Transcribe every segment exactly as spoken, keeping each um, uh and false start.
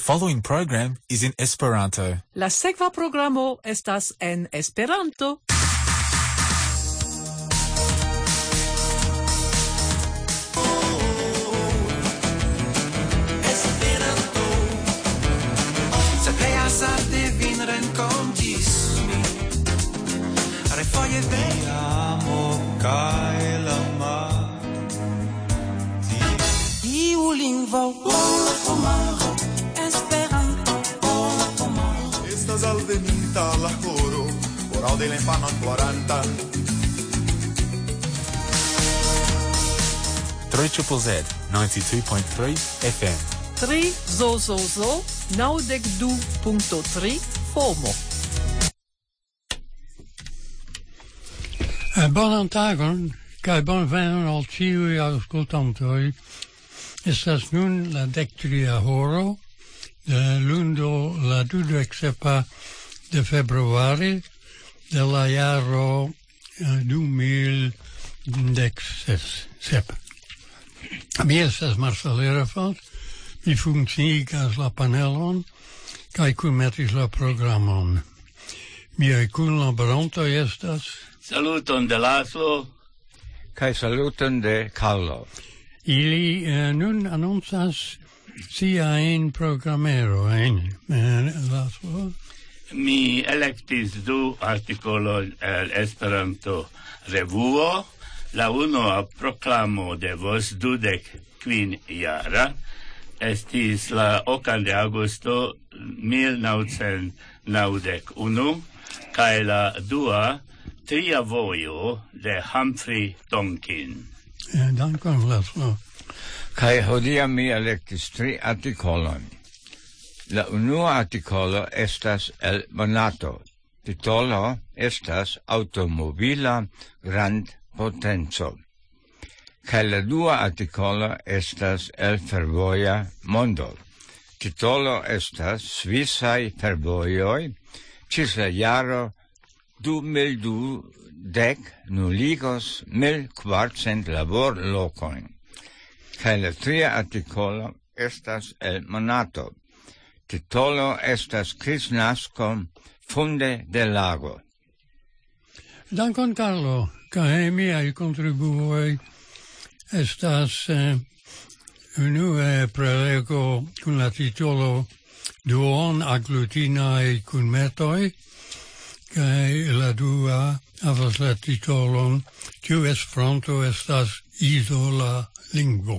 following program is in Esperanto. La sekva programo estas en Esperanto. Esperanto. Se pleas arte vin renkontis mi. Refoje vi amo kaj la mar. Iu lingvo ora pomaro. Esperanto ora pomaro. Estas alvenita la coro, orao de l'infano imploranta. three Z Z Z, ninety-two point three F M. tri zo zo zo naŭdek du punkto tri FOMO. Uh, bonan tagon, kaj bonvenon al ĉiuj aŭskultantoj. Estas nun la dektria horo de lundo la dudek sepa de februari de la jaro uh, du mil dek sep. Mi estas Marcel Erefeld, mi funkciigas la panelon kaj kunmetis la programon. Miaj kunlaborantoj estas Saluton de Laszlo. Kai saluton de Carlo. Ili uh, nun annoncas siajn programerojn. Uh, Mi elektis du artikolojn el Esperanto revuo. La unua proklamo de vos dudek kvin jara estis la okan de aŭgusto mil naŭcent naŭdek unu kaj la dua tria vojo de Humphrey Tonkin. uh, dankon, Laszlo. Kai hodia mi elektis tri artikolojn. La unua artikolo estas el monato. Titolo estas automobila grandpotenco. Kai la dua artikolo estas el fervoja mondo. Titolo estas Svisaj fervojoj ĝis la jaro du mil dudek nuligos mil kvarcent laborlokojn. Kaj la tria artikolo estas el monato. Titolo estas Kristnasko funde de lago. Dankon, Carlo, kaj miaj kontribuoj estas uh, unue prelego kun la titolo Duon aglutinaj kunmetoj, kaj la dua havas la titolon Ĉu Esperanto estas izola lingvo.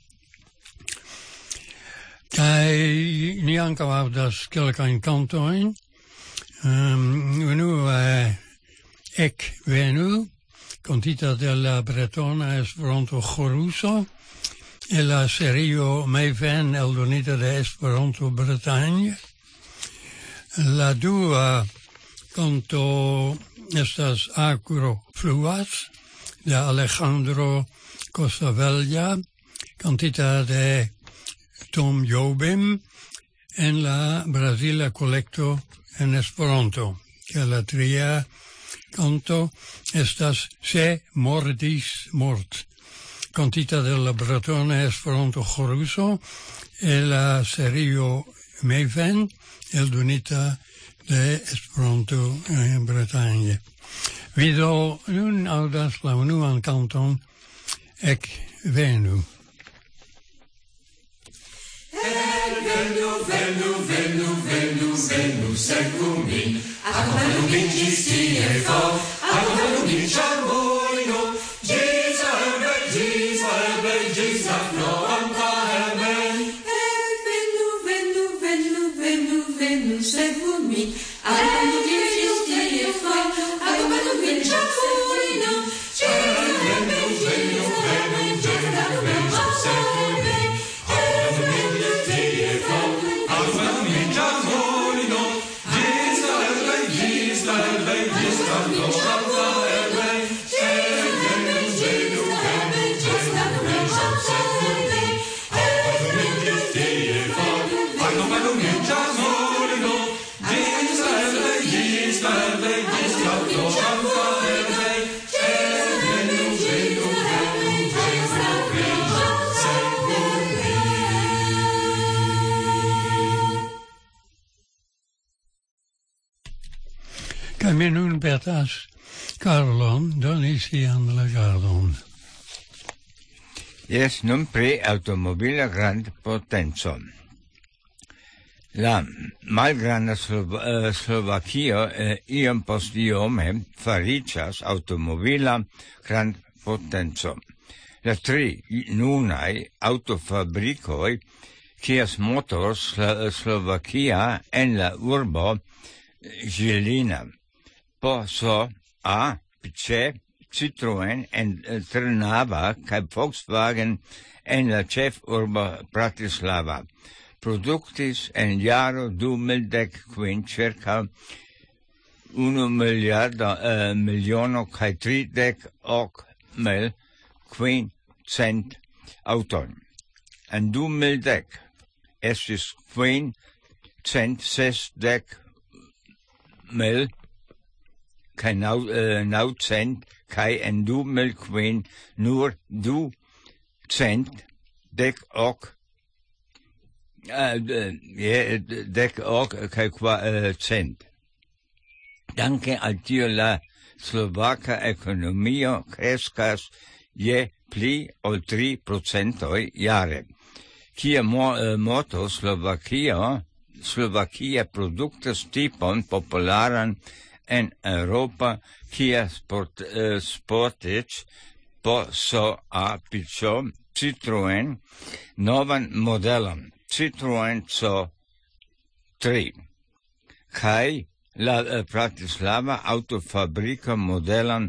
Kaj ni ankaŭ aŭdas kelkajn kantojn. Um, unue Ek venu, cantita de la bretona Esperanto choruso, e la serio Me ven eldonita de Esperanto Bretagne. La dua canto estas Acro fluas, de Alejandro Costabella, cantita de Tom Jobim, en la Brasila Collecto en Esperanto, que la tria canto estas Se mordis mort, cantita de la Bretona Esperanto choruso, e la serio Me ven eldonita de Esperanto en Bretagne. Vido nun aŭdas la unuan canton Ek venu. Venu, venu, venu, venu, venu, sekvu min. Akompanu min ĝis tie for, akompanu min ĉar vojno, ĝis la herbej, ĝis la herbej, ĝis la fluanta herbej. Venu, venu, venu, venu, venu, sekvu min. Akompanu min ĝis tie for, akompanu min ĉar vojno, ĝis la herbej, ĝis la herbej, ĝis la fluanta herbej. Kaj mi nun petas Carlon donis ian legardon. Yes, nun pri automobila grand potenzo. La malgranda Slov uh, Slovakio uh, iom post iome faricias automobila grand potenzo. La tri nunai autofabricoi Kias Motors Slo Slovakia en la urbo Žilina. Po so A, C, Citroën en Trnava kaj Volkswagen en la ĉef urbo Bratislava. Produktis en jaro du mil dek kvin circa unu miliardo uh, miliono kaj tridek ok mil kvin cent auton. En du mil dek estis kvin cent sesdek mil kaj naŭ uh, naŭcent kaj en du mil kvin nur du cent dek ok uh, je, dek ok kaj kva uh, cent. Danke al tio la slovaka ekonomio kreskas je pli ol tri procentoj jare. Kia mo, uh, moto Slovakia, Slovakia produktas tipon popularan en Europa, kia sport, uh, sportic po so a pico Citroën novan modelon, Citroën C tri. Kaj la uh, Bratislava autofabrika modelon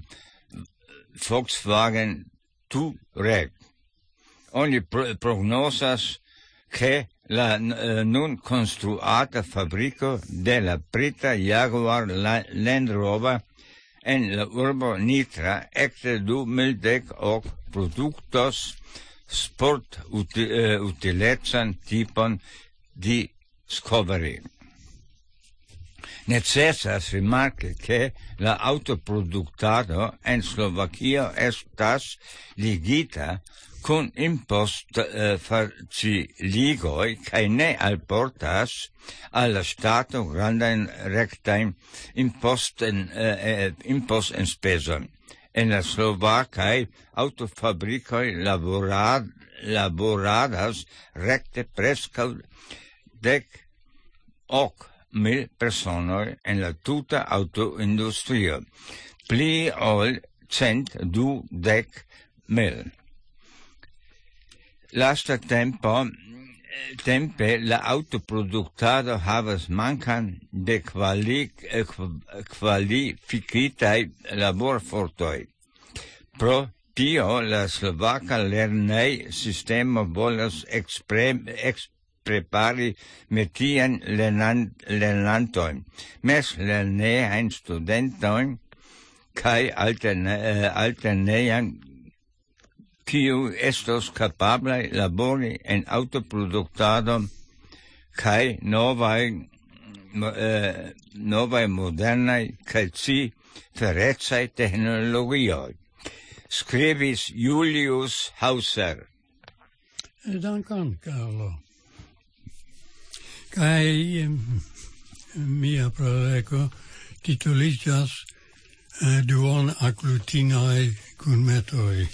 Volkswagen Touareg. Oni pro prognosas che la uh, nun construata fabrico de la Brita Jaguar Land Rover en la urbo Nitra ekde du mil dek ok produktos sport uti, uh, utilecan tipon Discovery. Necesas rimarki che la autoproduktado en Slovakio estas ligita kun impost uh, faciligoj kaj ne alportas al la stato grandajn rektajn imposten uh, impost enspezon. En la slovakaj autofabrikoj laborad, laboradas rekte preskaŭ dek ok mil personoj en la tuta autoindustrio, pli ol cent dudek mil. Lasta tempo, tempe la autoproduktado havas mankan de kvali, kvalifikitaj laborfortoj. Pro tio la slovaka lernej sistemo volas ekspre, prepari metian lernant, lernantojn, mes lerneajn studentojn kaj alterne, alternejan kiu estos kapablaj labori en autoproduktado kaj novaj eh, novaj modernaj kaj ciferecaj teknologioj. Skribis Julius Hauser. Dankon, Carlo. Kaj mia prolego tituliĝas uh, duon aglutinaj kunmetoj.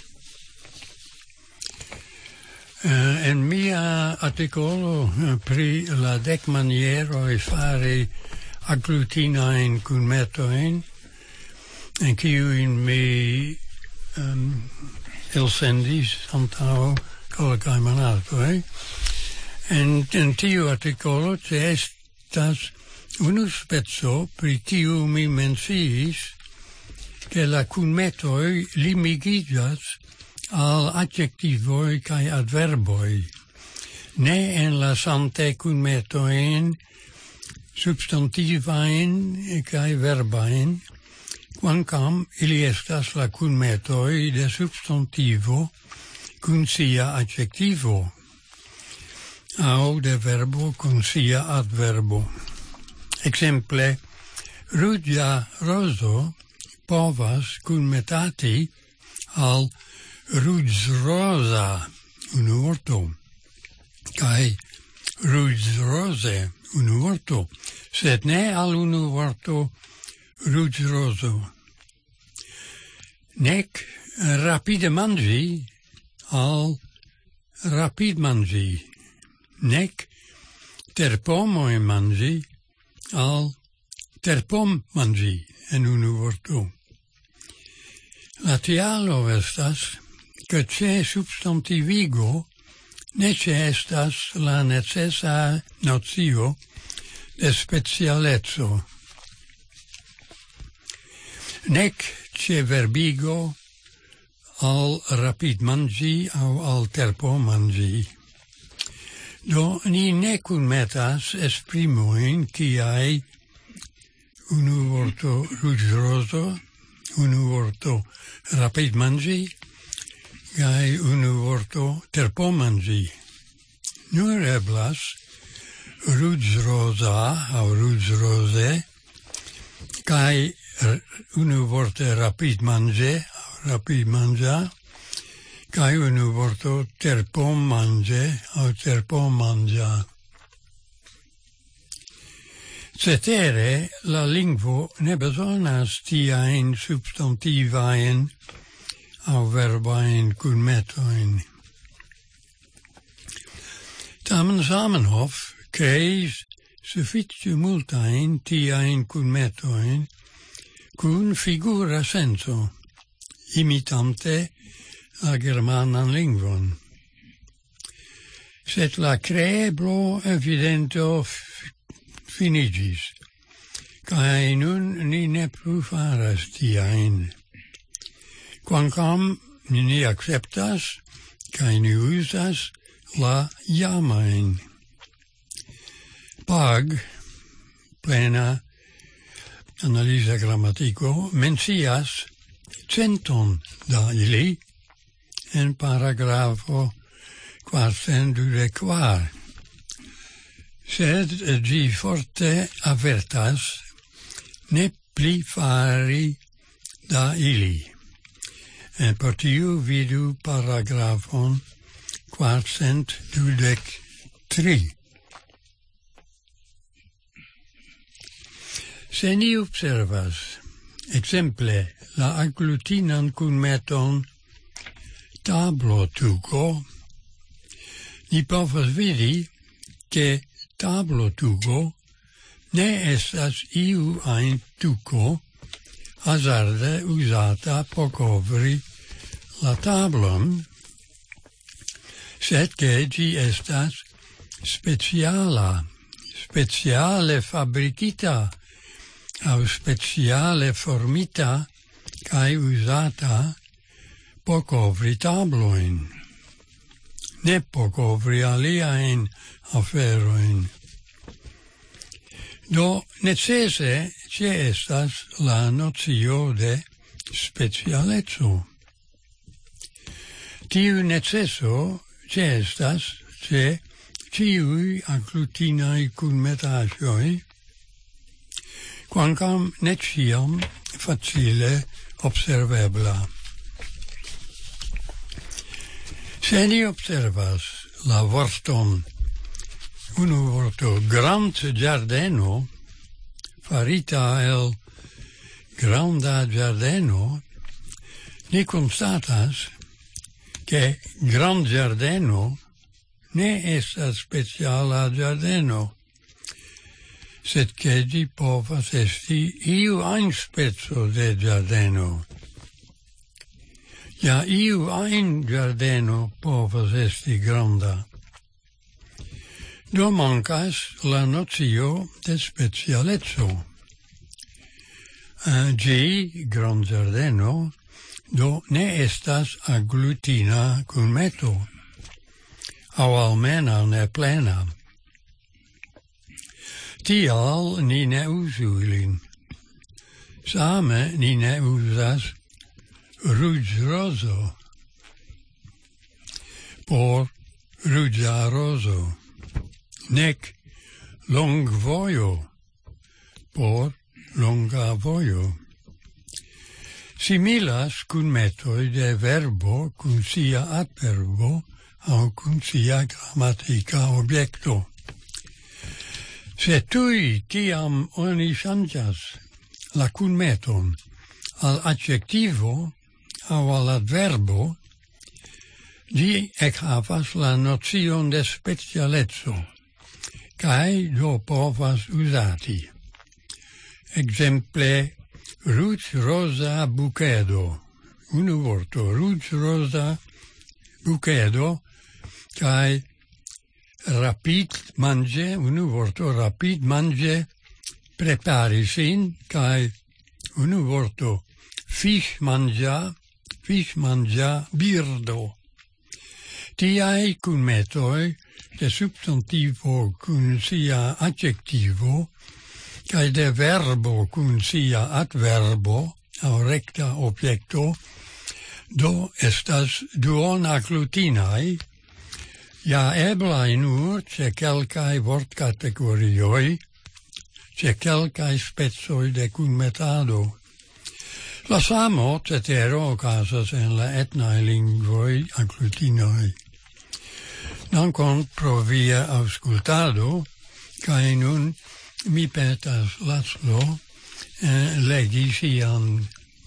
Uh, en mia artikolo uh, pri la dek manieroj fari aglutinajn kunmetojn, en kiujn mi um, elsendis antaŭ kelkaj monatoj. En, en tiu artikolo te estas unu speco pri kiu mi menciis ke la kunmetoj limigiĝas al adjektivoj kaj adverboj, ne en la sante kunmetojn substantivajn kaj verbajn, kvankam ili estas la kunmetoj de substantivo kun sia adjektivo, au de verbo kun sia adverbo. Exemple, ruĝa rozo povas kunmetati al ruĝroza unu vorto, kaj ruĝroze unu vorto, sed ne al unu vorto ruĝrozo. Nec rapide manĝi al rapidmanĝi, nec terpomoj manĝi al terpommanĝi en unu vorto. La tialo estas, che ĉe substantivigo ne ĉeestas la necesa nocio de specialeco. Nec ĉe verbigo al rapidmanĝi aŭ al terpommanĝi. Do ni ne kunmetas esprimojn kiaj unu vorto ruĝrozo, unu vorto rapidmanĝi kaj unu vorto terpommanĝi. Nur eblas ruĝroza aŭ ruĝroze kaj unu vorte rapidmanĝe aŭ rapidmanĝa kaj unu vorto terpommanĝe aŭ terpommanĝa. Cetere la lingvo ne bezonas tiajn substantivajn aŭ verbajn kunmetojn. Tamen Zamenhof kreis sufiĉe multajn tiajn kunmetojn kun figura senco, imitante la germanan lingvon. Sed la kreeblo evidente finigis, kaj nun ni ne plu faras tiajn. Kvankam ni akceptas kaj ni uzas la jamajn. Pag, plena analiza gramatiko, mencias centon da ili en paragrafo kvarcent dudek kvar. Sed ĝi forte avertas ne pli fari da ili. En por tiu vidu paragrafon kvarcent dudek tri. Se ni observas, exemple, la aglutinan kunmeton tablotuko, ni povas vidi ke tablotuko ne estas iu ajn tuko hazarde uzata por kovri la tablon, sed ke ĝi estas speciala, speciale fabrikita aŭ speciale formita kaj uzata por kovri tablojn, ne por kovri aliajn aferojn. Do necese ĉeestas la nocio de specialeco. Tiu neceso ĉeestas ĉe ĉiuj aglutinaj kunmetaĵoj, quancam ne ciam facile observebla. Se ni observas la vorton, unu vorto grand giardeno, farita el granda giardeno, ni constatas che grand giardeno ne estas speciala giardeno, sed che ĝi povas esti iu ajn speco de giardeno. Ja iu ajn giardeno povas esti granda. Do mankas la nocio de specialeco. Ĝi, grand giardeno, do ne estas aglutina kunmeto, aŭ almenaŭ ne plena. Tial ni ne uzu ilin. Same ni ne uzas ruĝrozo por ruĝa rozo, nec longvojo por longa vojo. Similas kunmetoj de verbo kun sia adverbo aŭ kun sia gramatika objekto. Se tui tiam oni ŝanĝas la cunmeton al adjectivo au al adverbo, gi ec havas la nozion de specialezzo, cae do povas usati. Exemple, ruĝ rosa bukedo. Unu vorto, ruĝ rosa bukedo, cae rapid mange, unu vorto, rapid mange prepari sin, cae unu vorto, fish mangia, fish mangia birdo. Tiai cun metoi de substantivo cun sia adjectivo, cae de verbo cun sia adverbo, au recta objecto, do estas duona glutinae, ja eblai nur ce quelcae vortcategorioi, ce quelcae spezoi de cunmetado. La samo cetero ocasas en la etnae lingvoi agglutinoi. Dankon pro via auscultado, cae nun mi petas Laszlo eh, legi sian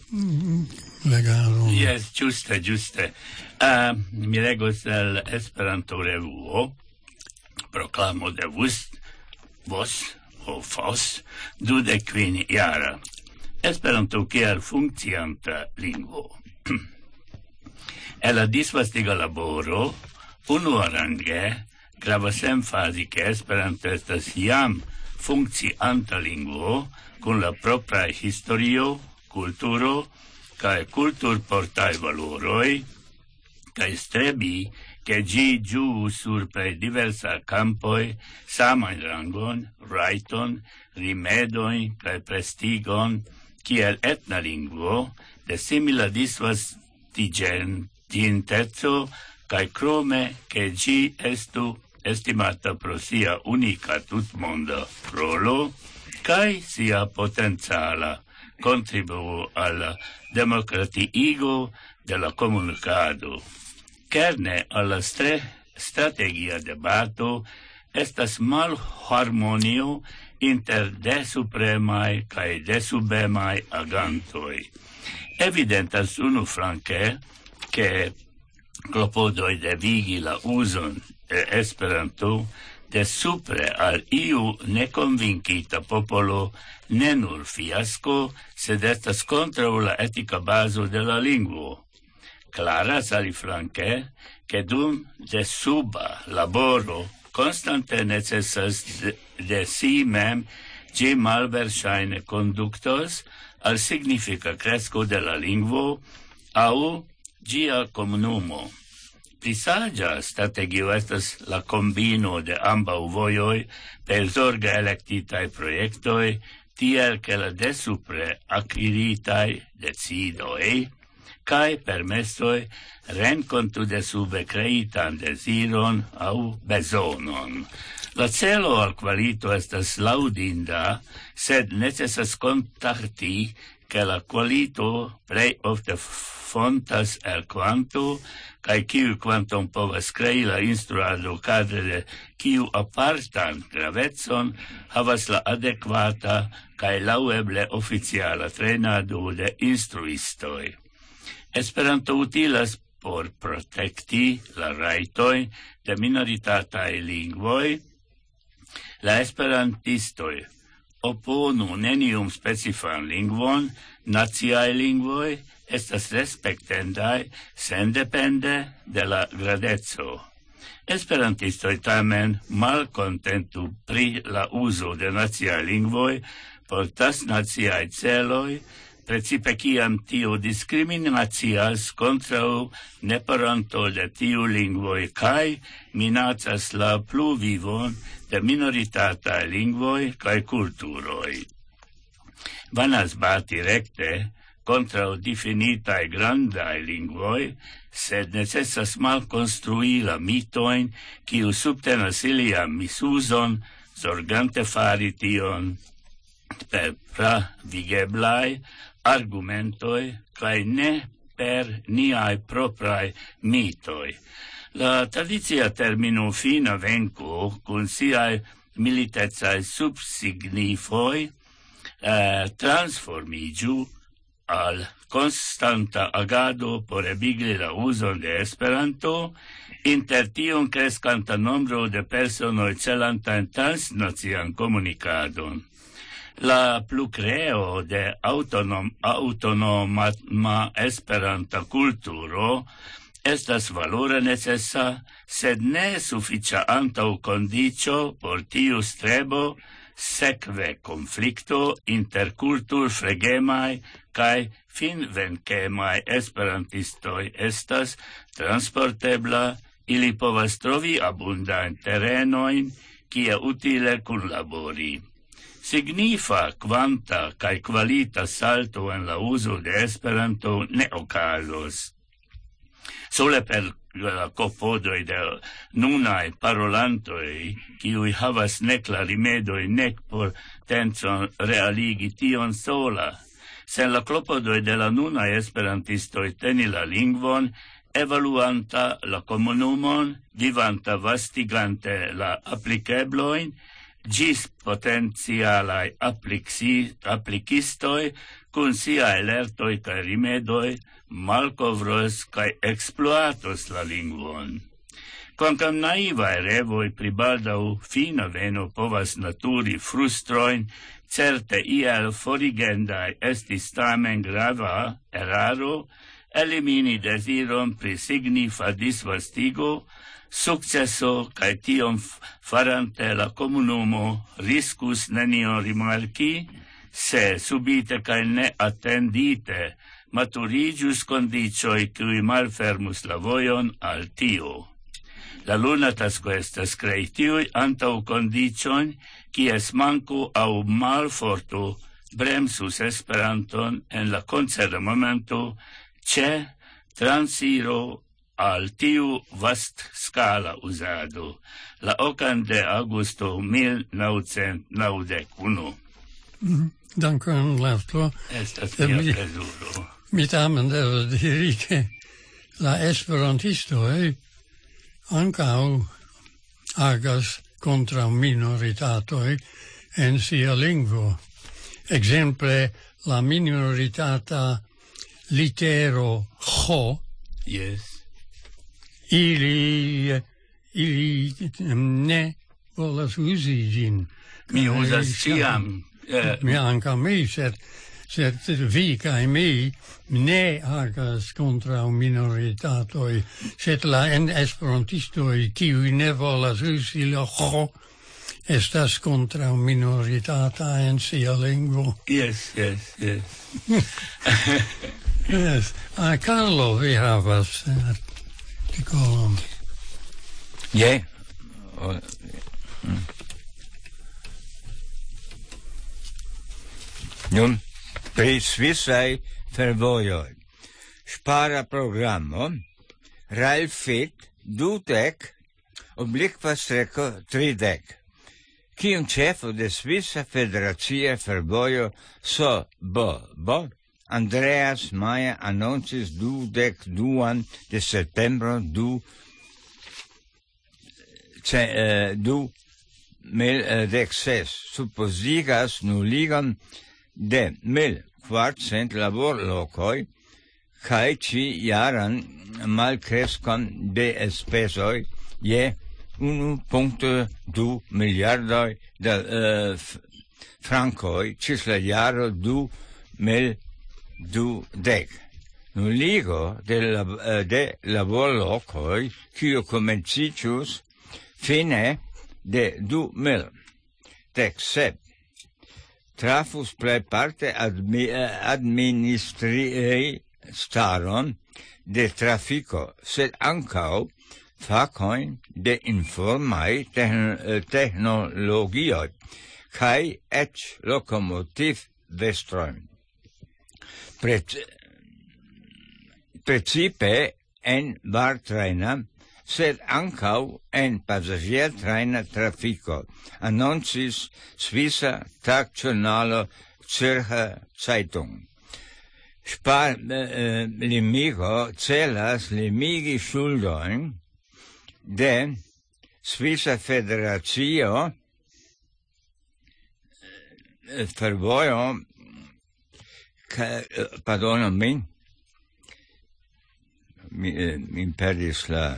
legadon. Yes, giuste, giuste. Uh, mi legos el Esperanto revuo, proclamo de vos, vos, o fos, dudek kvin jara. Esperanto kiel funkcianta lingvo. E la disvastiga laboro, unuarange, gravas emfasi ke Esperanto estas jam funkcianta lingvo, kun la propra historio, kulturo, kaj kulturportaj valoroj, kaj strebi che gi giu sur pre diversa campoi saman rangon, raiton, rimedoi, kai prestigon, kiel etna lingvo, de simila disvastigentezo, kai krome che gi estu estimata pro sia unica tutmonda rolo, kai sia potenziala contribuo alla democratiigo de la comunicado. Kerne alla stre strategia debato estas mal harmonio inter de supremae cae de subemae agantoi. Evidentas unu flanque che clopodoi devigi la uson de Esperanto de supre al iu neconvincita popolo ne nur fiasco, sed estas contra la etica baso de la lingvo. Claras aliflanque che dum de suba laboro constante necessas de, de si mem gi malversaine conductos al significa cresco de la lingvo au gia comunumo. Prisagia strategio estas la combino de ambau vojoi per zorga electitae proiectoi, tiel che la de supre acquiritae decidoi, cae permessoi rencontu de sube creitan desiron au besonon. La celo al qualito estas laudinda, sed necessas contacti che la qualito plei ofte fontas el quanto, cae ciu quantum povas crei la instruado cadre de ciu apartan gravetson havas la adequata cae laueble oficiala trenado de instruistoi. Esperanto utilas por protecti la raitoi de minoritatae lingvoi. La esperantistoi oponu nenium specifan lingvon, naciae lingvoi estas respektendai sendepende de la gradezzo. Esperantistoi tamen malcontentu pri la uso de naciae lingvoi por tas naciae celoi, precipe ciam tio discriminacias contra neparanto de tiu lingvoi cae minacas la pluvivon de minoritatae lingvoi cae culturoi. Vanas bati recte contra definitae grandae lingvoi, sed necessas mal construi la mitoin quiu subtenas iliam misuson, zorgante fari tion per pravigeblai argumentoi, cae ne per niae proprae mitoi. La tradizia termino fina venco, cun siae militezae subsignifoi, eh, transformiĝu al constanta agado por ebigli la uzon de Esperanto, inter tion crescanta nombro de personoj celantajn transnacian komunikadon. La plucreo de autonom, autonoma esperanta kulturo estas valore necessa, sed ne sufiĉa antaŭ kondiĉo por tiu strebo, sekve konflikto inter kulturfregemaj kaj finvenkemaj esperantistoj estas transportebla, ili povas trovi abundajn terenojn, kie utile kunlabori. Signifa kvanta kaj kvalita salto en la uzo de Esperanto ne okazos. Sole per la klopodoj de nunaj parolantoj, kiuj havas nek la rimedoj nek potencon realigi tion sola, sen la klopodoj de la nunaj esperantistoj teni la lingvon, evaluanta la komunumon, vivanta vastigante la aplikeblojn, gis potencialai applicistoi cun sia lertoi ca rimedoi malcovros ca exploatos la lingvon. Quancam naivae revoi pribaldau fina veno povas naturi frustroin, certe iel forigendai estis tamen grava eraro, elimini desiron pri signifa disvastigo, successo cae tiom farante la comunumo riscus nenion rimarchi, se subite cae ne attendite maturigius condicioi cui malfermus la voion al tio. La luna tasco estas crei tiui antau condicion, cies manco au malfortu bremsus Esperanton en la conceda momento ce transiro al tiu vast scala usado, la ocan de augusto mil novecent naŭdek unu. Dankon, Laszlo. Estas mia plezuro. Mi tamen devas diri ke la esperantistoj ankaŭ agas kontraŭ minoritatoj en sia lingvo. Ekzemple la minoritata litero H. Yes. Ili, ili ne volas uzi ĝin. Mi uzas ĉiam. Eh, Mi ankaŭ mi, sed, sed vi kaj mi ne agas kontraŭ minoritatoj, sed la en esperantistoj, kiuj ne volas uzi la H, estas kontraŭ minoritata en sia lingvo. Yes, yes, yes. Yes. Ah, Carlo, vi havas artikolon. Je. O, mm. Nun, pri Svisaj fervojoj. Ŝpara programo, Ralfit dudek, oblikva streko tridek. Kiun ĉefo de Svisa Federacia Fervojo S B B, Andreas Maia annoncis dudek duan de septembro du ce, uh, du mil dek ses, suppozigas nuligon de mil kvarcent laborlokoj kaj ĉi-jaran malkreskon de enspezoj je unu punkto du miliardoj de uh, frankoj ĝis la jaro du mil dudek. Nuligo de, la, de laborlokoj, kiu komenciĝus fine de du mil dek sep, trafus plejparte admi, administrii staron de trafiko, sed ankaŭ fakojn de informaj technologioj kaj eĉ lokomotivvestrojn. Precipe en vartrajna, sed ankaŭ en pasaĝiertrajna trafiko, annoncis Svisa Tagĵurnalo Zürcher Zeitung. Spar eh, limigo celas limigi ŝuldojn de Svisa Federacio fervojo, ca, pardonu min, mi, mi perdis la...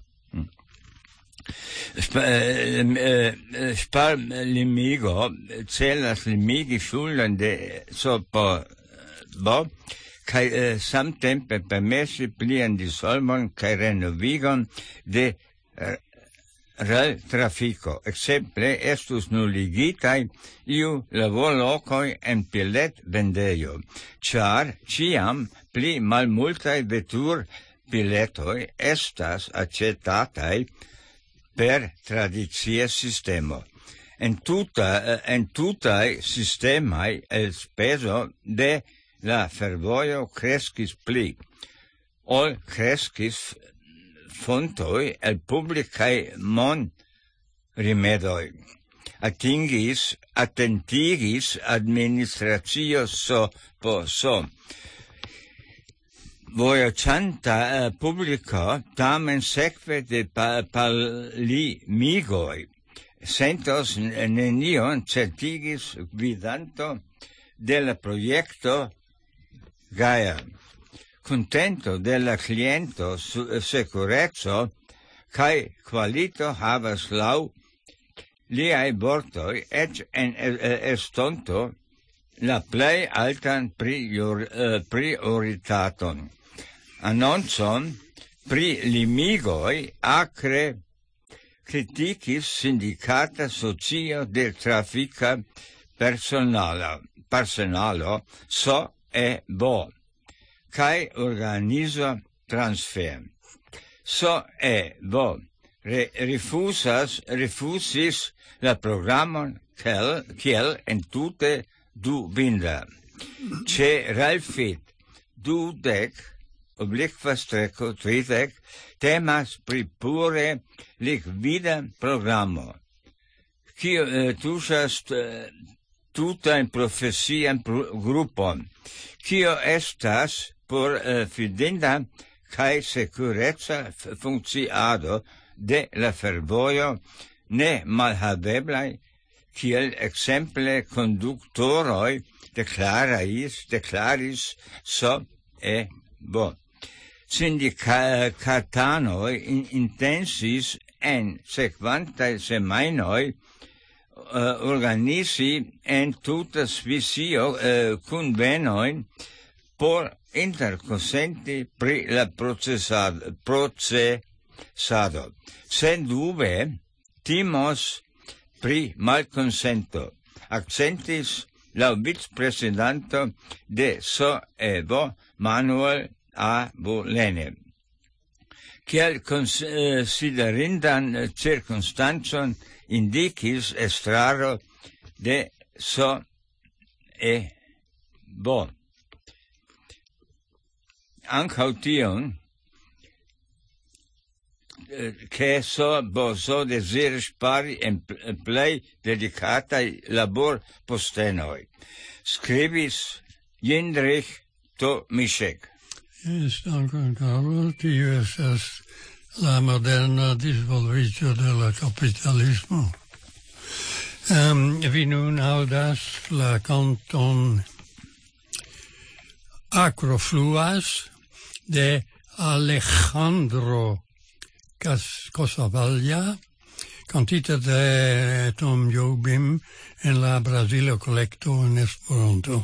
Spar limigo, celas limigi ŝuldon de sopo bo, kaj samtempe permesi plian disvolvon kaj renovigon de rel trafiko. Ekzemple estus nuligitaj iu lavorlokoj en bilet vendejo, ĉar ĉiam pli malmultaj vetur biletoj estas aĉetataj per tradicia sistemo. En tuta, en tutai sistemai el speso de la fervojo crescis pli, ol crescis fontoi el publicae mon rimedoi. Atingis, attentigis administratio so po so. Vojaĝanta uh, publiko tamen sekve de pa, palimigoj sentos nenion certigis gvidanto de la projekto gaja. Contento de la kliento sekureco kaj kvalito havas laŭ liaj vortoj eĉ en estonto la plej altan prior, uh, prioritaton. Annonzon pri limigoi acre criticis sindicata socio de trafica personala, personalo so e bo, cae organizo transfer. So e bo re, rifusas, rifusis la programon kiel, kiel entute du binda. Ce Ralfit du dec obliqua streco tridec temas pri pure liquida programo, kio eh, tuŝas eh, tutan profesian grupon, kio estas por eh, fidinda kaj sekureca funkciado de la fervojo ne malhaveblaj, kiel exemple konduktoroj deklaris, deklaris so e bo. Sindicatanoi in, intensis en sequantae semainoi uh, organisi en tuta Svisio uh, convenoin por interconsenti pri la procesado. procesado. Sen dube timos pri malconsento. Accentis la vicepresidanto de So e Bo, Manuel A. Bolene. Kiel considerindan circunstancion indicis estraro de So e Bo. Ancau tion, che so bo so desiris pari en plei dedicatai labor postenoi. Scribis Jindrich to Mischek. Yes, danke, Carlo. Tio estas la moderna disvolviĝo de la kapitalismo. Um, vi nun aŭdas la kanton Acrofluas de Alejandro Cosavalla, cantita de Tom Jobim en la Brasilo Collecto en Esperanto.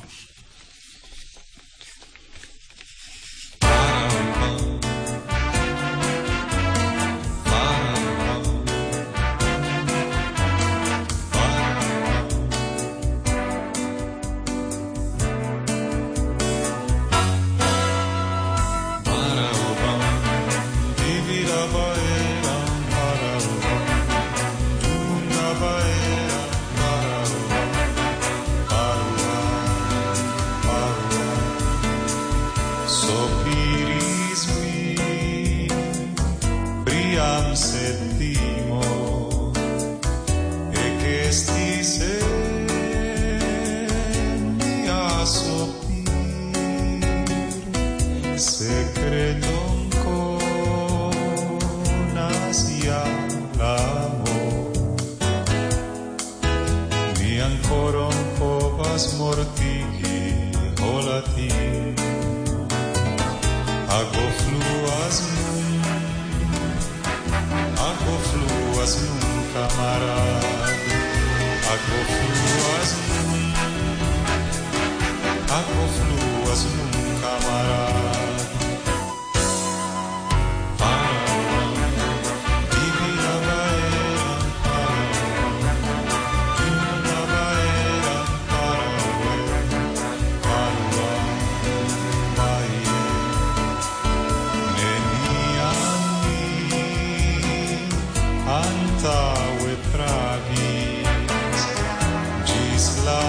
Ancora un po' fluas mortigi holati, ago fluas nun, ago fluas nun, camarad, ago fluas nun, ago fluas nun, camarad. Antaue travis gis la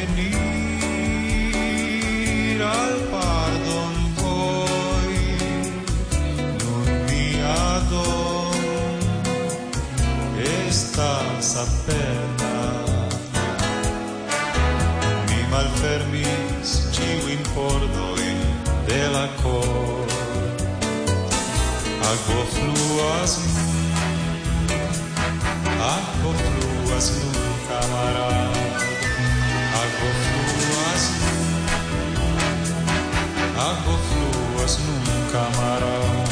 enir al pardon voi, nun mia dom estas aperta. Mi malfermis ciuin pordoin de la cor, ago fluas Ago fluas nun, camarad, ago fluas nun, ago fluas nun, camarad.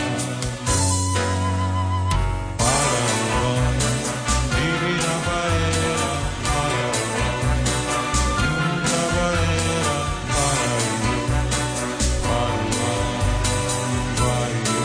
Paraulon, divina baera, paraulon, nunca baera, paraulon, paraulon, baera.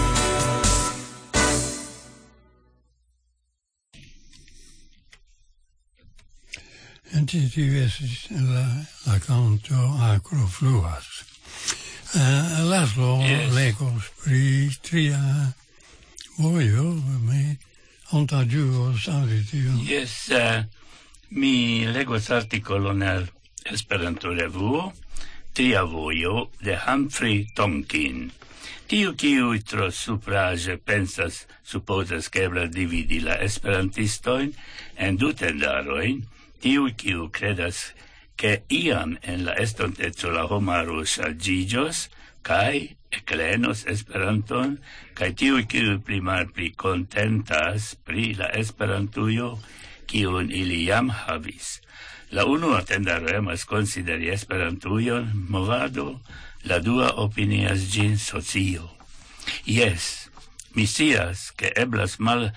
Antitivesis la, la canto acro fluas. Uh, Laszlo Yes. legos pri tria vojo, mi antaŭĝuos aŭdi tion. Yes, uh, mi legos artikolon el Esperanto-revuo, Tria vojo de Humphrey Tonkin. Tiu kiu tro supraĵe pensas supozas ke eblas dividi la esperantistojn en du tendarojn, tiu kiu credas che iam en la estonteco la homaro ŝanĝiĝos kaj eklernos Esperanton, kaj tiu kiu pli malpli kontentas pri la Esperantujo kiun ili jam havis. La unua tendaro emas konsideri Esperantujon movado, la dua opinias ĝin socio. Jes, mi scias ke eblas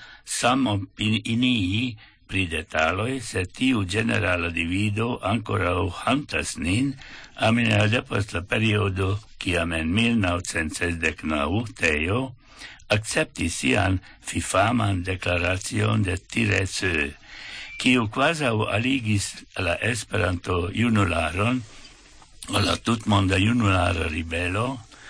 malsamopinii pri detaloj, se tiu generala divido ankoraŭ hantas nin, almeno depost la periodo kiam en mil novcent sesdek naŭ Teo akceptis sian fifaman deklaracion de Tirece, kiu kvazaŭ aligis la Esperanto junularon o la tutmonda junulara ribelo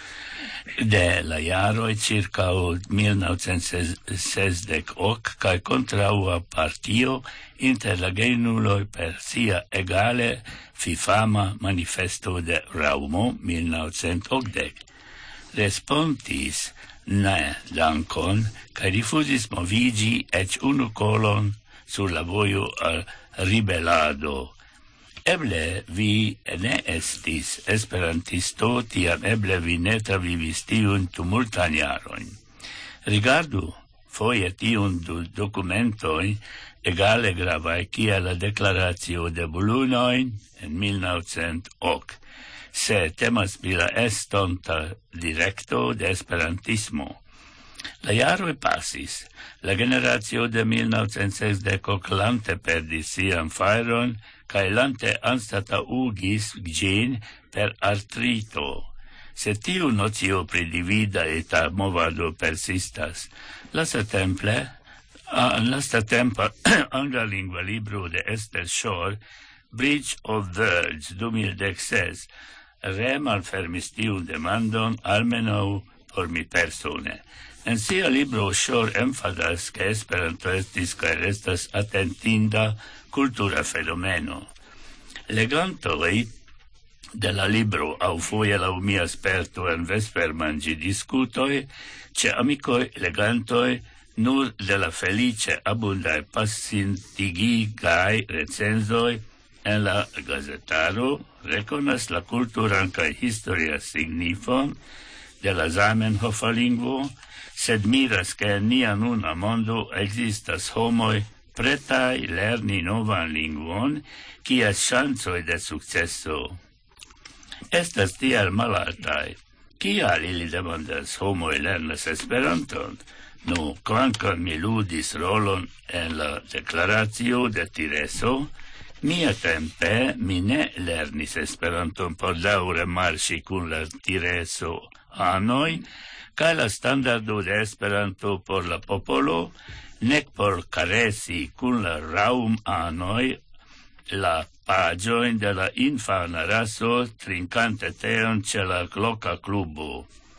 de la jaroj circa mil novcent sesdek ok kaj kontraŭa partio inter la gejnuloj per sia egale fifama manifesto de Raŭmo mil novcent okdek. Respondis ne dankon kaj rifuzis moviĝi eĉ unu kolon sur la vojo al ribelado. Eble vi ne estis esperantisto, tiam eble vi ne travivis tiun tumultan jarojn. Rigardu foje tiun du dokumentojn egale gravaj kiel la deklaracio de Bulunojn en mil novcent ok, se temas pri la estonta direkto de esperantismo. La jaroj pasis, la generacio de mil novcent sesdek ok lante perdis sian fajron, kaj lante anstataŭigis ĝin per artrito. Se tiu nocio pri divida eta movado persistas, lastatempe, lastatempa anglalingva libro de Esther Shore, Bridge of Words du mil dekses, remalfermis tiun demandon almenaŭ por mi persone. En sia libro Shore enfadas ke Esperanto estis kaj restas atentinda cultura fenomeno. Legantoj de la libro aŭ foje laŭ mia sperto en vespermanĝi diskutoj, ĉe amikoj legantoj nur de la feliĉe abundaj pasintigigaj recenzoj en la gazetaro rekonas la kulturan kaj historian signifon de la Zamenhofa lingvo, sed miras ke en nia nuna mondo ekzistas homoj pretai lerni novan lingvon, kies ŝancoj de sukceso estas tiel malaltaj. Kial ili demandas homoj lernas Esperanton? Nu, kvankam mi ludis rolon en la deklaracio de Tireso, mia tempe mi ne lernis Esperanton por daŭre marŝi kun la Tireso anoj, kaj la standardo de Esperanto por la popolo, nek por karesi kun la raum anoj la paĝojn de la infana raso trinkante teon ĉe la loka klubo.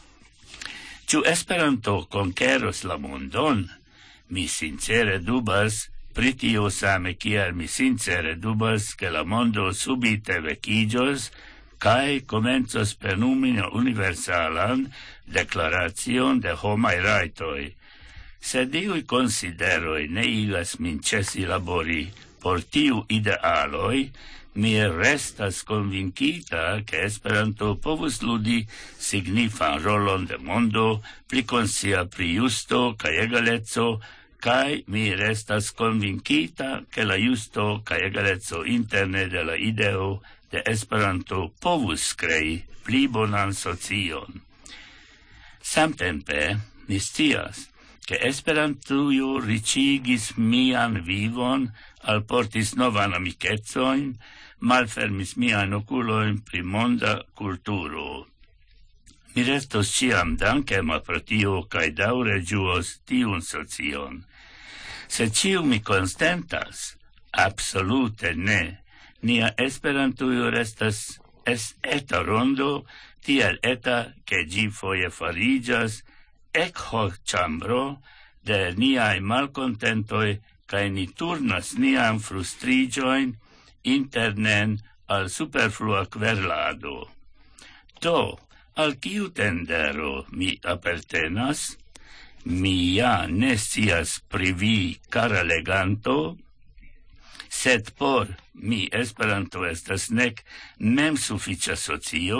Ĉu Esperanto konkeros la mondon? Mi sincere dubas, pri tio same kiel mi sincere dubas, ke la mondo subite vekiĝos kaj komencos plenumi universalan deklaracion de homaj rajtoj. Sed iuj konsideroj ne igas min ĉesi labori por tiu idealoj, mi restas konvinkita, ke Esperanto povus ludi signifan rolon de mondo, pli konsia pri justo kaj egaleco, kaj mi restas konvinkita, ke la justo kaj egaleco interne de la ideo de Esperanto povus krei pli bonan socion. Samtempe mi scias, ke Esperantujo riĉigis mian vivon, alportis novan amikecojn, malfermis mian okulojn pri monda kulturo. Mi restos ĉiam dankema pro tio kaj daŭre ĝuos tiun socion. Se ĉiu mi konsentas, absolute ne. Nia Esperantujo restas es eta rondo, tiel eta, ke ĝi foje fariĝas ekhoĉambro de niaj malkontentoj, kaj ni turnas nian frustriĝojn internen al superflua kverlado. Do, al kiu tendero mi apartenas? Mi ja ne scias pri vi, kara leganto, sed por mi Esperanto estas nek memsufiĉa socio,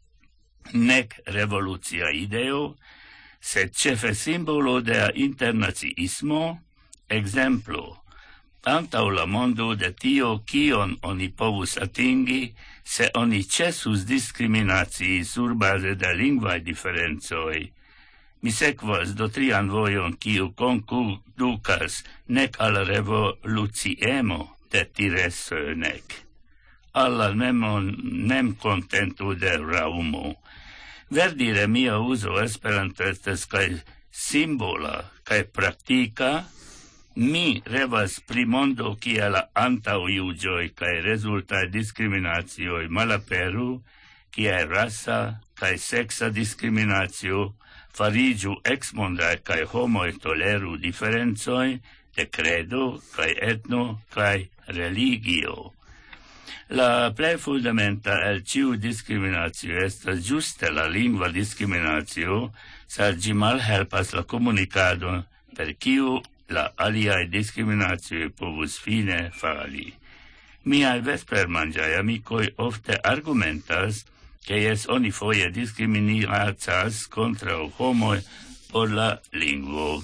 nek revolucia ideo, sed ĉefe simbolo de internaciismo, exemplo, antaŭ la mondo de tio, kion oni povus atingi, se oni ĉesus diskriminacii surbaze de lingvaj diferencoj. Mi sekvas do trian vojon, kiu kondukas nek al revoluciemo de Tireso, nek al la mem kontentu de Raumo. Verdire mia uzo Esperanto estas kaj simbola kaj praktika. Mi revas pri mondo kie la antaŭjuĝoj kaj rezultaj diskriminacioj malaperu, kie rasa kaj seksa diskriminacio fariĝu eksmondaj kaj homoj toleru diferencojn de credo kaj etno kaj religio. La plej fundamenta el ĉiu diskriminacio estas ĝuste la lingva diskriminacio, sed ĝi malhelpas la komunikadon per kiu la aliaj diskriminacioj povus fine fali. Miaj vespermanĝaj amikoj ofte argumentas, ke jes oni foje diskriminacas kontraŭ homoj por la lingvo.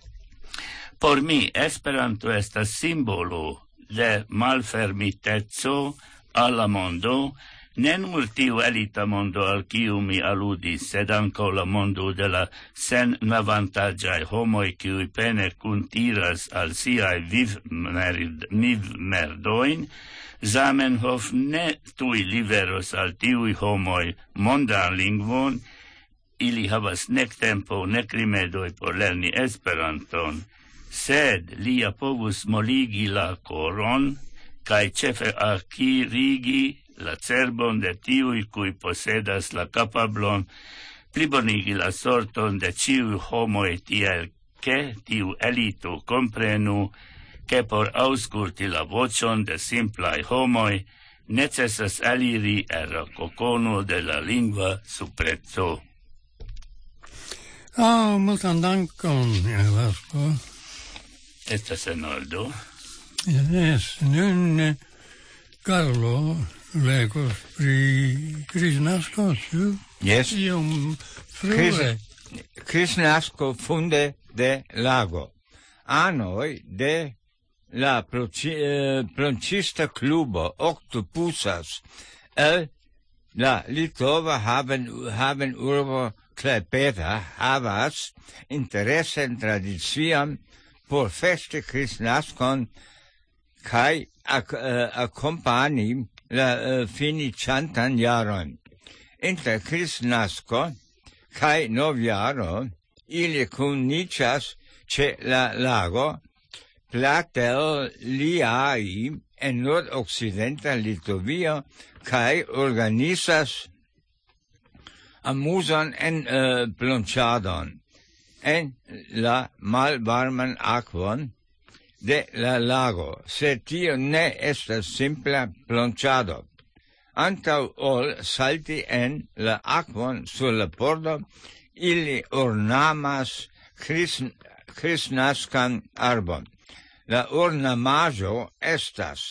Por mi Esperanto estas simbolo de malfermiteco al la mondo, ne nur tiu elita mondo al kiu mi aludis, sed ankaŭ la mondo de la senavantaĝaj homoj, kiuj pene kuntiras al siaj vivmerdojn. Zamenhof ne tuj liveros al tiuj homoj mondan lingvon, ili havas nek tempo, nek rimedoj por lerni Esperanton, sed lia povus moligi la koron, kaj ĉefe akirigi la cerbon de tiuj, kiuj posedas la kapablon plibonigi la sorton de ĉiuj homoj, tiel ke tiu elito komprenu, ke por aŭskulti la voĉon de simplaj homoj necesas eliri el la kokono de la lingva supreco. Oh, multan dankon, Vasco. Estas en ordo. Yes, nun Carlo legos pri Kristnasko, ĉu? Yes. Iom frue. Kristnasko funde de lago. Anoj de la Ploncista Klubo Octopusas el la Litova haben, haben urbo Klaipeda havas interesen tradicion por festi Kristnaskon kai akompani la uh, finichantan jaron. Inter Kristnasko kai novjaro ili kunichas ce la lago Platel Liai en nord-occidenta Litovio kai organizas amuson en uh, plonchadon en la malvarman akvon de la lago, se tio ne estas simpla plonchado. Antau ol salti en la akvon sur la pordo, ili ornamas kristnaskan arbon. La ornamaĵo estas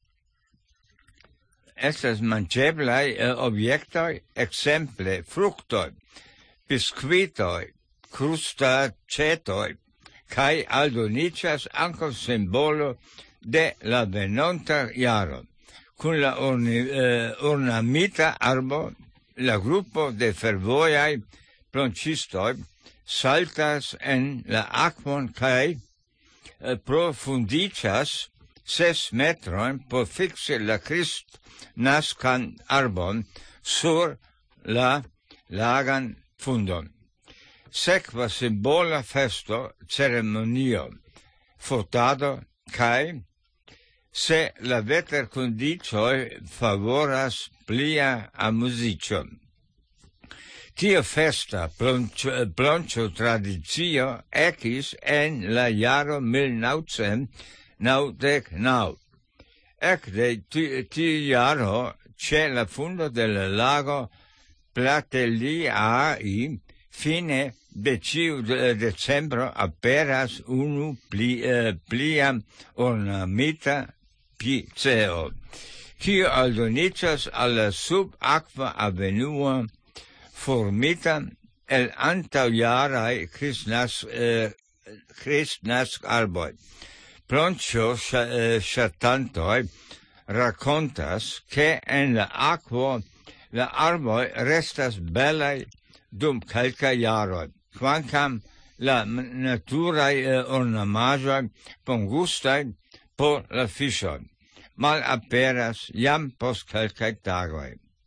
estas manĝeblaj uh, objektoj, ekzemple fruktoj, biskvitoj, crustacetoj, kaj aldoniĝas ankaŭ simbolo de la venonta jaro. Kun la orni, uh, ornamita arbo, la grupo de fervojaj plonĉistoj saltas en la akvon kaj uh, profundiĝas ses metrojn por fiksi la kristnaskan arbon sur la lagan fundon. Sekva simbola festo, ceremonio, fotado kaj, se la veterkondiĉoj favoras, plia amuziĝo. Tia festa plonĉo tradicio ekis en la jaro mil naŭcent naŭdek naŭ. Ekde tiu jaro ĉe la fundo de la lago Plateliai fine de ciu de decembro aperas unu pli, eh, plia ornamita piceo, kiu aldoniĝas al la subakva avenuo formita el antaŭjaraj kristnas, eh, kristnaskarboj. Plonĉo ŝatantoj rakontas, ke en la akvo la arboj restas belaj dum kelkaj jaroj, kvankam la naturaj eh, ornamaĵoj bongustaj por la fiŝoj malaperas jam post kelkaj tagoj.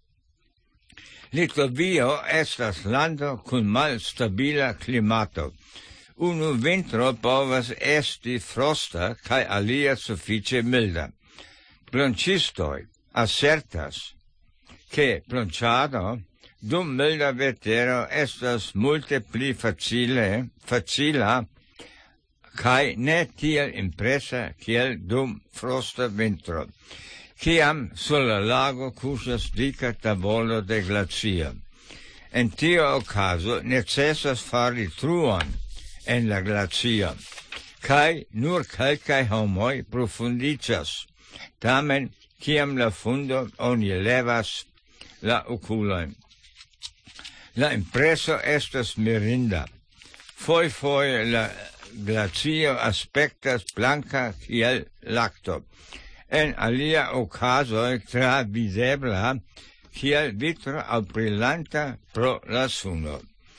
Litovio estas lando kun malstabila klimato. Unu vintro povas esti frosta kaj alia sufiĉe milda. Plonĉistoj asertas, ke plonĉado dum milda vetero estas multe pli facile, facila kaj ne tiel impresa kiel dum frosta vintro, kiam sur la lago kuŝas dika tavolo de glacio. En tiu okazo necesas fari truon en la glacio, kaj nur kelkaj homoj profundiĝas. Tamen, kiam la fundo oni levas la okulojn. La impreso estas mirinda. Foje foje la glacio aspektas blanka kiel lakto. En alia okazoj tra videbla kiel vitro aŭ brilanta pro la suno.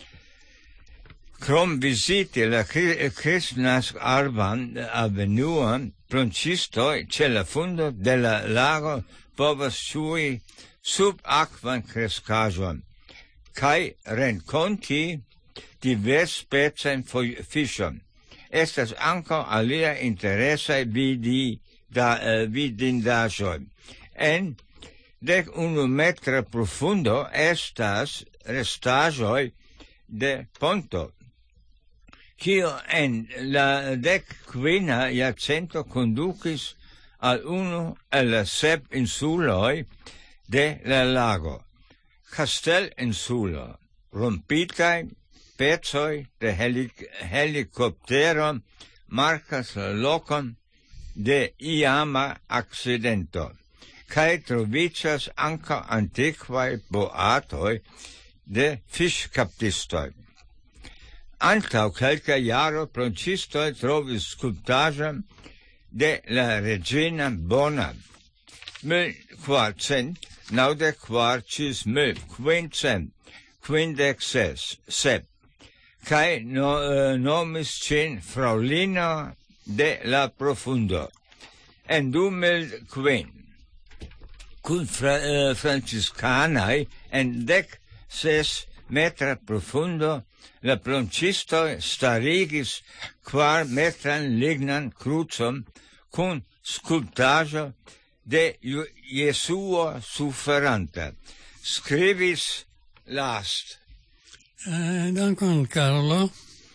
Krom viziti la kristnaskarban avenuon, plonĉistoj ĉe la fundo de la lago povas ŝui subakvan kreskaĵon kaj renkonti diversspecajn fiŝon. Estas ankaŭ aliaj interesaj vidi da uh, vidindaĵoj. En dek unu metra profundo estas restaĵoj de ponto, kiu en la dek kvina jarcento kondukis al unu el la sep insuloj de la lago. Castelinsulo, rompitaj pecoj de helic helikoptero markas la lokon de iama akcidento, kaj troviĝas ankaŭ antikvaj boatoj de fiŝkaptistoj. Antaŭ kelkaj jaroj plonĉistoj trovis skulptaĵon de la regina bona. Mil quartcent naudec quar cis mil quincent quindec ses sep. Cae no, uh, nomis cin fraulina de la profundo. En du mil quin. Cun fra, uh, franciscanae en dec ses metra profundo la ploncisto starigis quar metran lignan crucum cun sculptajo de Jesuo sufferanta. Scribis last. Uh, dankon, Carlo.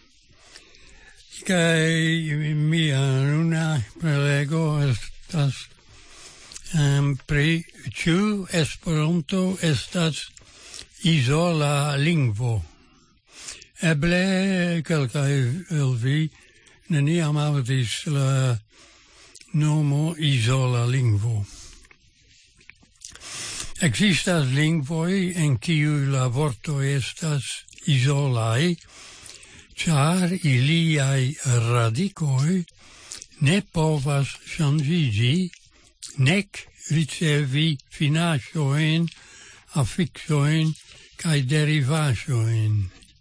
Kai mia nuna prelego estas um, pri ciu Esperanto estas isola lingvo. Eble kelkaj el vi neniam aŭdis la nomo isola lingvo. Existas lingvoj en kiuj la vortoj estas isolaj, ĉar iliaj radikoj ne povas ŝanĝiĝi, nek ricevi finaĵojn, afiksojn kaj derivaĵojn.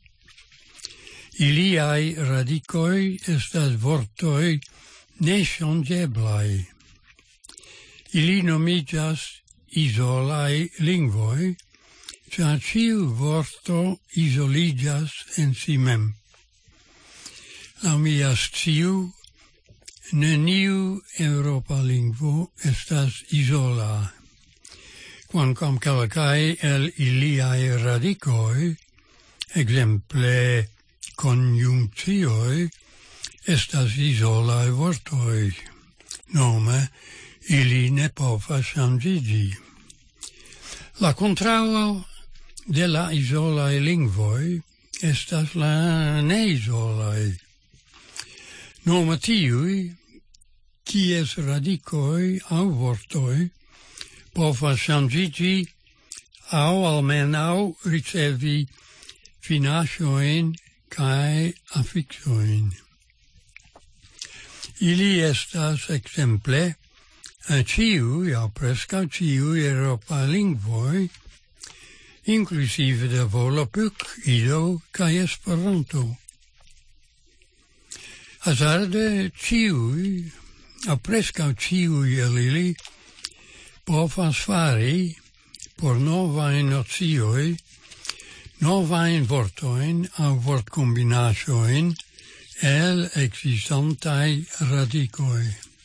Iliaj radikoj estas vortoj neŝanĝeblaj. Ili nomiĝas isolaj lingvoj, ĉar ĉiu vorto izoliĝas en si mem. Laŭ mia sciu, neniu eŭropa lingvo estas isola. Kvankam kelkaj el iliaj radikoj, ekzemple konjunkcioj, estas isolaj vortoj. Nome, ili ne povas ŝanĝiĝi. La kontraŭo de la isolaj lingvoj estas la neisolaj. Nome tiuj, kies radikoj aŭ vortoj povas ŝanĝiĝi aŭ almenaŭ ricevi finaĵojn kaj afiksojn. Ili estas ekzemple ĉiuj aŭ preskaŭ ĉiuj eŭropaj lingvoj, inklusive de Volapük, Ido kaj Esperanto. Hazarde ĉiuj aŭ preskaŭ ĉiuj el ili povas fari por novaj nocioj novajn vortojn aŭ vortkombinaĵojn el ekzistantaj radikoj.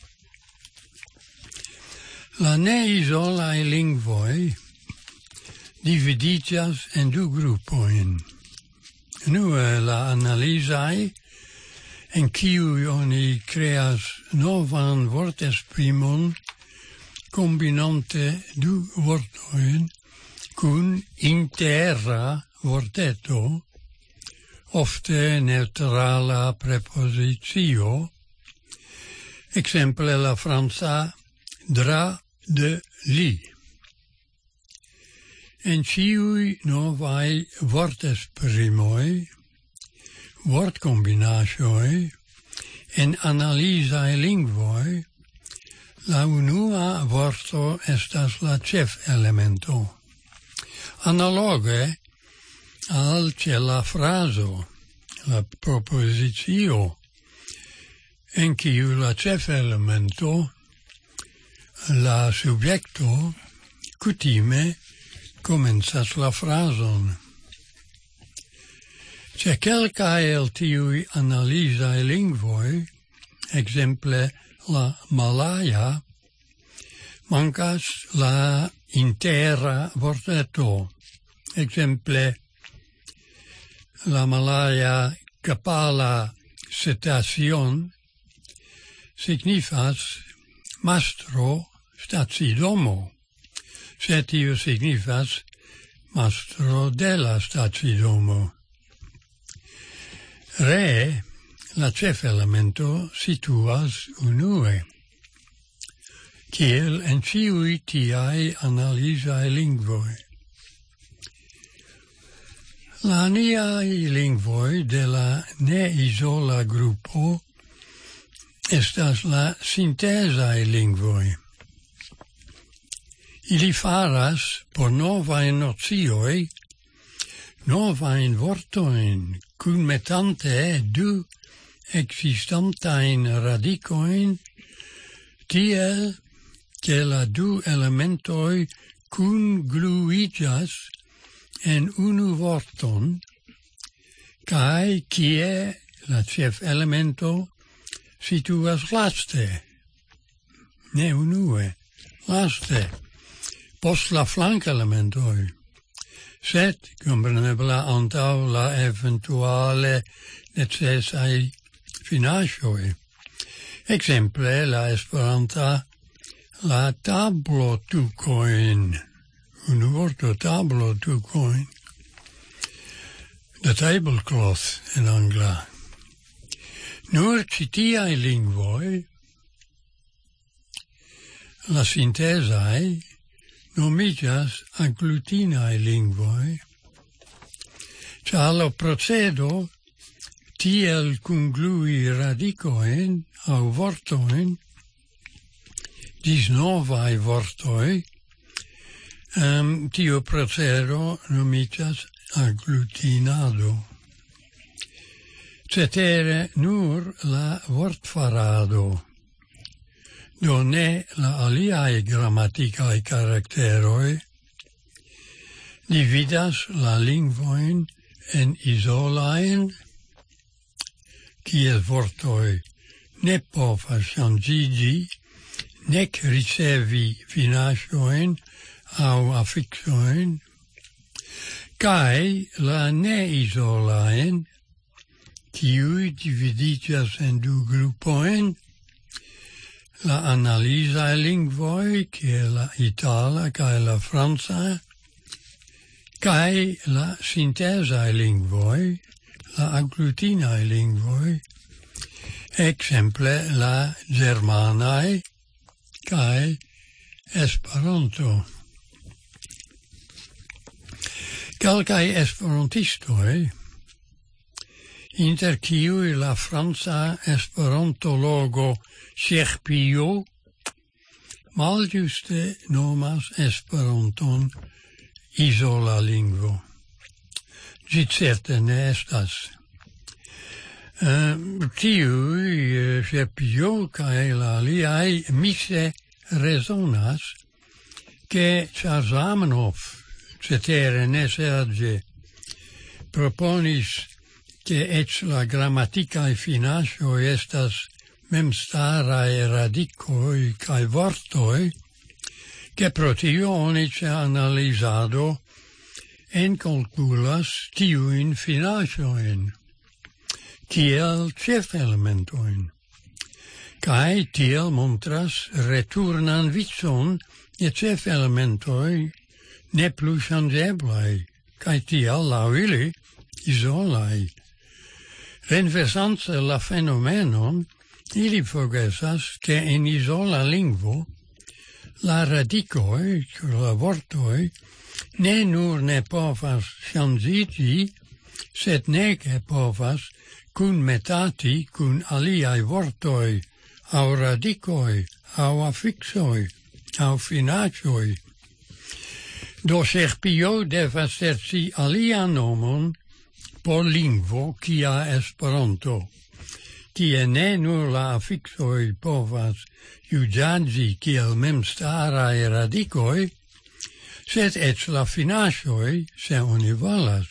La neizolaj lingvoj dividiĝas en du grupojn. Unue la analizaj, en kiuj oni kreas novan vortesprimon kombinante du vortojn kun intera vorteto, ofte neutrala prepozicio, exemple la franca dra de li. En ĉiuj novaj vortesprimoj, vortkombinaĵoj, en analizaj lingvoj, la unua vorto estas la ĉefelemento. Analoge al ĉe la frazo, la propozicio, en kiu la ĉefelemento, la subjekto, kutime komencas la frazon. Ĉe kelkaj el tiuj analizaj lingvoj, ekzemple la malaja, mankas la intera vorteto. Ekzemple la malaya kapala cetacion signifas mastro stacidomo, se tio signifas mastro de la stacidomo. Re, la ĉefelemento situas unue, kiel en ĉiuj tiaj analizaj lingvoj. La niaj lingvoj de la neizola grupo estas la sintesae lingvoi. Ili faras por novae nozioi, novae vortoin, cun metante du existantain radicoin, tiel che la du elementoi congluigas en unu vorton, cae kie la cef elemento situas laste, ne unue, laste, post la flanc elementoi, sed comprenebla antau la eventuale necessae financioi. Exemple, la esperanta la tablo tucoin, unu vorto tablo tucoin, the tablecloth in angla. Nur citiae lingvoi, la synthesae, nomigas agglutinae lingvoi, cia lo procedo tiel conglui radicoin au vortoin, dis novae vortoi, um, tio procedo nomigas agglutinado. Cetere nur la vortfarado, do ne la aliae grammaticae caracteroi, dividas la lingvoin en isolaen, kies vortoi ne povas changigi, nec ricevi financioin au affixoin, cae la ne isolaen, kiui dividigas en du gruppoin, la analysae lingvoi, kie la itala cae la franca, cae la synthesae lingvoi, la agglutinae lingvoi, exemple la germanae, cae Esperanto. Calcae esperantistoi, inter kiui la franca esperantologo Cherpiot malgiuste nomas Esperanton isola lingvo. Gi certe ne estas. Uh, tiui Cherpiot cae la aliae mise resonas che char Zamenhof cetere ne serge proponis che ec la grammaticae financioi estas memstarae radicoi cae vortoi, che pro tio onice analisado encalculas tiuin financioin, kiel cef elementoin, cae tiel montras returnan vicon e cef elementoi ne plus changeblai, cae tiel lau ili isolai. Renversante la phenomenon, ili forgesas che in isola lingvo la radicoi, la vortoi, ne nur ne povas changigi, sed nece povas cun metati cun aliai vortoi, au radicoi, au affixoi, au financioi. Do Cherpiot devas serci alia nomon por lingvo quia Esperanto, kie ne nur la affixoi povas iugagi kiel memstarae radicoi, sed ec la financioi se oni volas.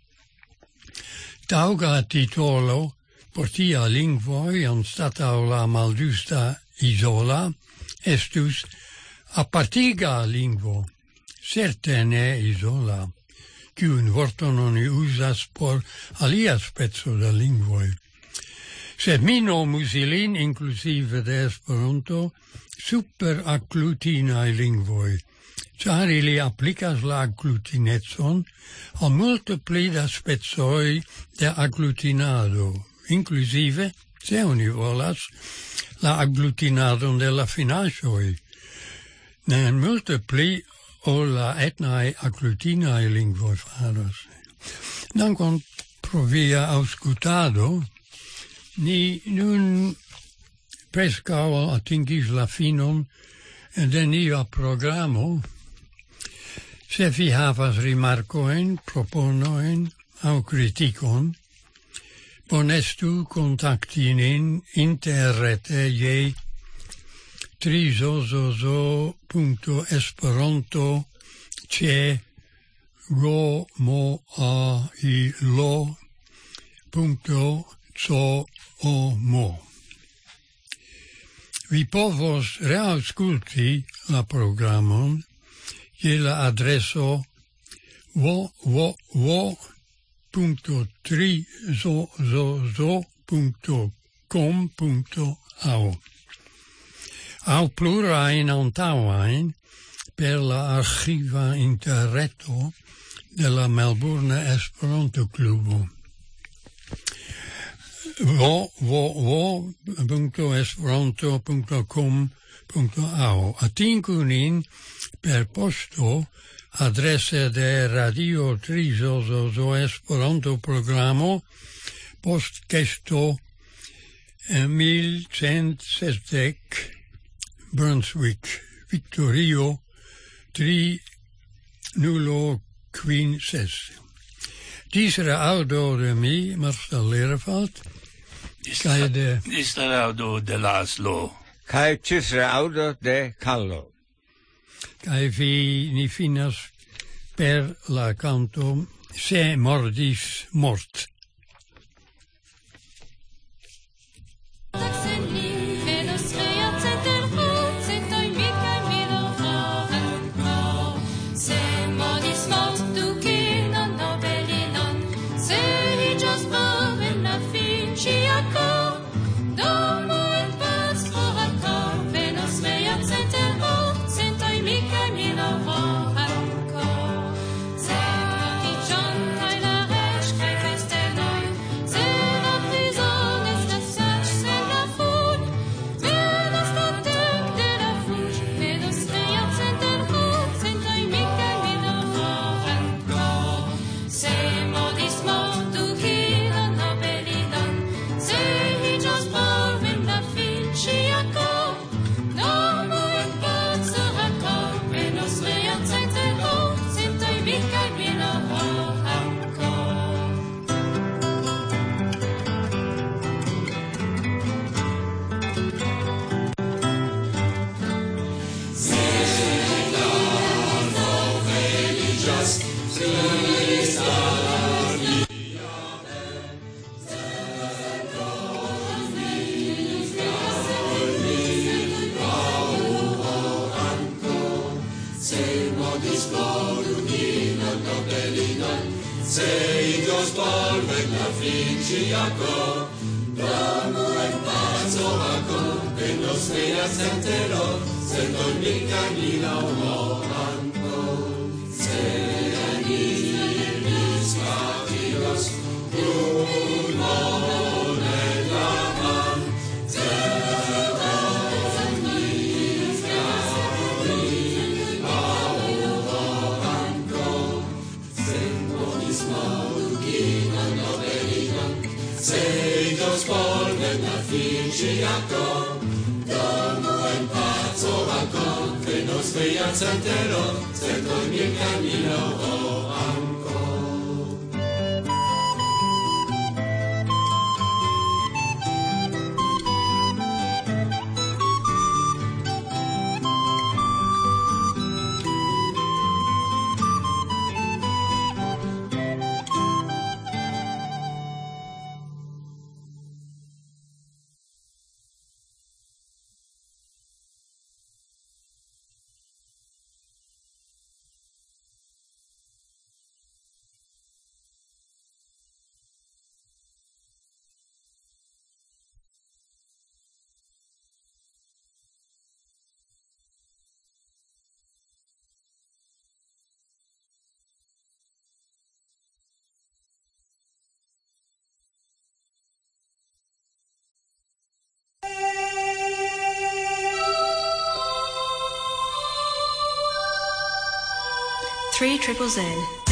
Tauga titolo por tia lingvoi anstatau la maljusta isola estus apartiga lingvo, certe ne isola, quiun vorton oni usas por alia spezzo da lingvoi. Sed mi nomus ilin, inclusive de Esperanto, super agglutinae lingvoi, char ili applicas la agglutinetson al multe pli da spezzoi de agglutinado, inclusive, se oni volas, la agglutinadon de la financioi, ne multe pli o la etnae agglutinae lingvoi faras. Dankon pro via auscultado, ni nun preskaŭ atingis la finon de nia programo. Se vi havas rimarkojn, proponojn aŭ kritikon, bonestu kontakti nin interrete je trizozozo punto esperanto ĉe gomoailo punto com. Vi povos reaŭskulti la programon je la adreso www punto trizozozo punto com punto au au plurajn antaŭajn per la archiva interreto de la Melbourne Esperanto Klubo. www punto esperanto punto com punto au. Atingu nin per posto adrese de Radio Trizozozo Esperanto Programo post kesto mil cent sesdek Brunswick, Victorio tri nulo quin ses. Disere audio de mi, Marcel Lereveld, kaj de... Disere audio de Laszlo. Kaj cisre audio de Carlo. Kaj vi ni finas per la canto Se mordis mort. three triple Z.